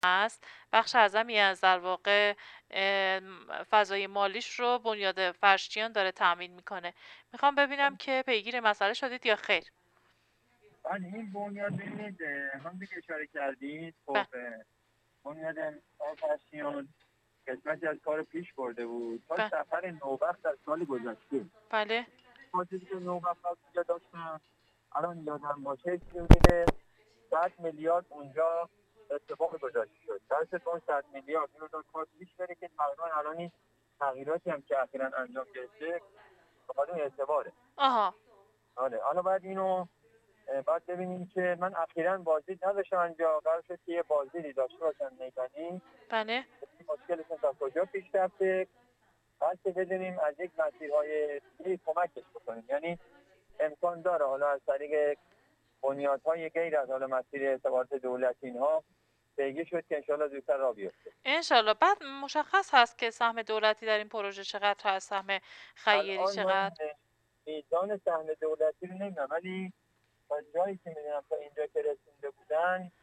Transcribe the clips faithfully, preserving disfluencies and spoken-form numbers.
هست، بخش اعظمی از در واقع ام، فضای مالیش رو بنیاد فرشچیان داره تأمین میکنه. میخوام ببینم که پیگیر مسئله شدید یا خیر. بله این بنیاد ببینید هم دیگه اشاره کردید. ب- خب بنیاد فرشیان قسمتی از کار پیش برده بود تا ب- سفر نوبخت در سال گذشته. بله. خاطری که نوبخت اونجا داشتن الان یادم باشه که صد میلیارد اونجا اتفاق گذاشته شد. درست اون صد میلیارد این رو داد کار پیش بره که تقریبا الان این تغییراتی هم که اخیراً انجام گرفته به خاطر اعتباره. آها. آره حالا بعد اینو بعد ببینیم که من اخیراً بازدید نداشتم اینجا، قرار شد که یه بازدیدی داشته باشم میدانی بله. مشکلشون تا کجا پیش رفته، بعد که بدونیم از یک مسیرهای دیگه کمکش بکنیم. یعنی امکان داره حالا از طریق بنیادهای غیر از حالا مسیر ارتباط دولتی اینها پیگیر شد که انشالله زودتر راه بیفته. انشالله. بعد مشخص هست که سهم دولتی در این پروژه چقدر هست، سهم خیری الان من چقدر؟ میزان سهم دولتی رو نمیدونم، ولی تا جایی که میدونم تا اینجا که رسونده بودن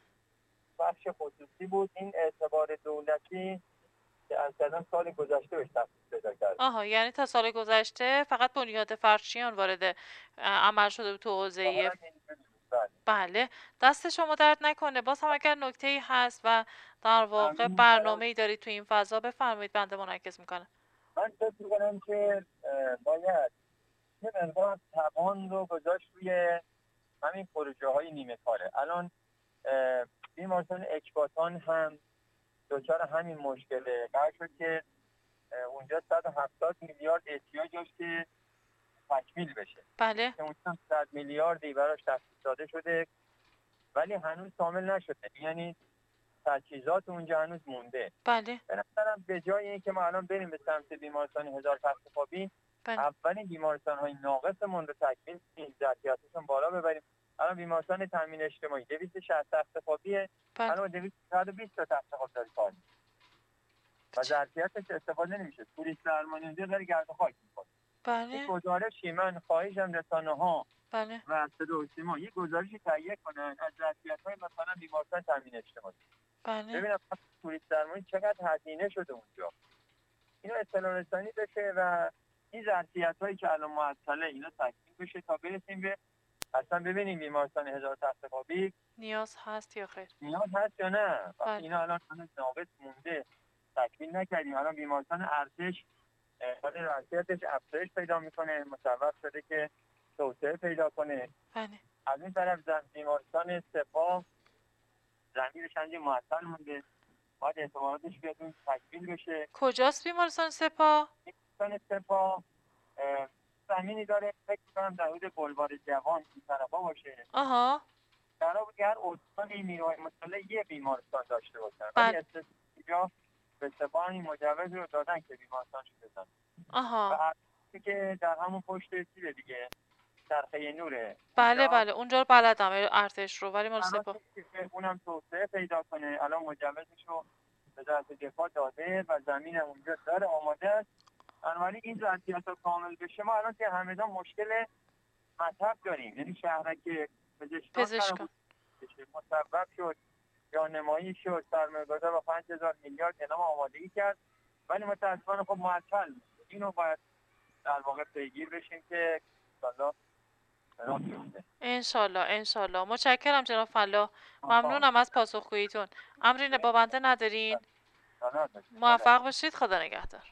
بخش خصوصی بود. این اعتبار دولتی که از کردن سال گذشته بهش تخصیص پیدا کرده. آها، یعنی تا سال گذشته فقط بنیاد فرشچیان وارد اه، عمل شده بود تو حوزه. ظاهرا اینجوری بود. بله. بله. دست شما درد نکنه. باز هم اگر نکته‌ای هست و در واقع ممنون. برام برنامه‌ای دارید تو این فضا بفرمایید، بنده منعکس میکنه. من فکر میکنم که اه، باید یه مقدار توان رو گذاشت روی همین پروژه های نیمه کاره. الان اه، بیمارستان اکباتان هم دچار همین مشکله. قرار شد که اه، اونجا صد و هفتاد میلیارد احتیاج داشت که تکمیل بشه بله. که اونجا صد میلیاردی براش تخصیص داده شده ولی هنوز کامل نشده. یعنی تجهیزات اونجا هنوز مونده. بله. به نظرم به جای اینکه ما الان بریم به سمت بیمارستان هزار تخت خوابی، بله. اولین بیمارستان های ناقصمون رو تکمیل کنیم، ظرفیتشون بالا ببریم. الان بیمارستان تامین اجتماعی دویست و شصت تخت خوابیه، بله. الان دویست و بیست تا تخت خواب داره کار می‌کنه و ظرفیتش استفاده نمیشه. توریست درمانی اونجا داره گرد و خاک میکنه. این بله. گزارشی من خواهشم رسانه ها بله. و صدا و سیما یه گزارشی تهیه کنن از ظرفیت های مثلا بیمارستان تامین اجتماعی، بله. ببینم توریست درمانی چقدر هزینه شده اونجا، اینو اطلاع رسانی بشه و این ظرفیت هایی که الان معطله اینا تکمیل بشه تا برسیم به اصلا ببینیم بیمارستان هزار تخت خوابی نیاز هست یا خیر؟ نیاز هست یا نه. وقتی بله. اینا الان هنوز ناقص مونده تکمیل نکردیم، الان بیمارستان ارتش خاطر ظرفیتش افزایش پیدا میکنه، مصوب شده که توسعه پیدا کنه. بله. از این طرف بیمارستان سپاه زمینش هنوز معطل مونده، باید اعتباراتش بیاد اون تکمیل بشه. کجاست بیمارستان سپاه؟ بیمارستان سپاه اه، زمینی داره فکر کنم در حدود بلوار جوان این طرفا باشه. آها. قرار بود که هر استانی نیروهای مسلح یه بیمارستان داشته باشن ولی بله. اینجا به سپاه این مجوز رو دادن که بیمارستانش بزن و آها. ارتشی که در همون پشت چیزه دیگه، چرخه نوره بله اونجا، بله، اونجا رو بلدم ارتش رو، ولی مال قرار سپاه. شد که اونم توسعه پیدا کنه. الان مجوزش رو وزارت دفاع داده و زمین هم اونجا داره آماده است. بنابراین این ظرفیت ها کامل بشه ما الان که همدان مشکل مطب داریم. یعنی شهرک پزشکان قرار پزشکان. بود بشه، مصوب شد، راهنمایی شد، سرمایه‌گذار با پنج هزار میلیارد اعلام آمادگی کرد ولی متاسفانه خب معطل میشه. اینو باید در واقع پیگیر بشیم که انشالله راه بیفته. انشالله انشالله. متشکرم جناب فلاح. آها. ممنونم از پاسخگوییتون. امری با بنده ندارین. سلام. موفق باشید. خدا نگهدار.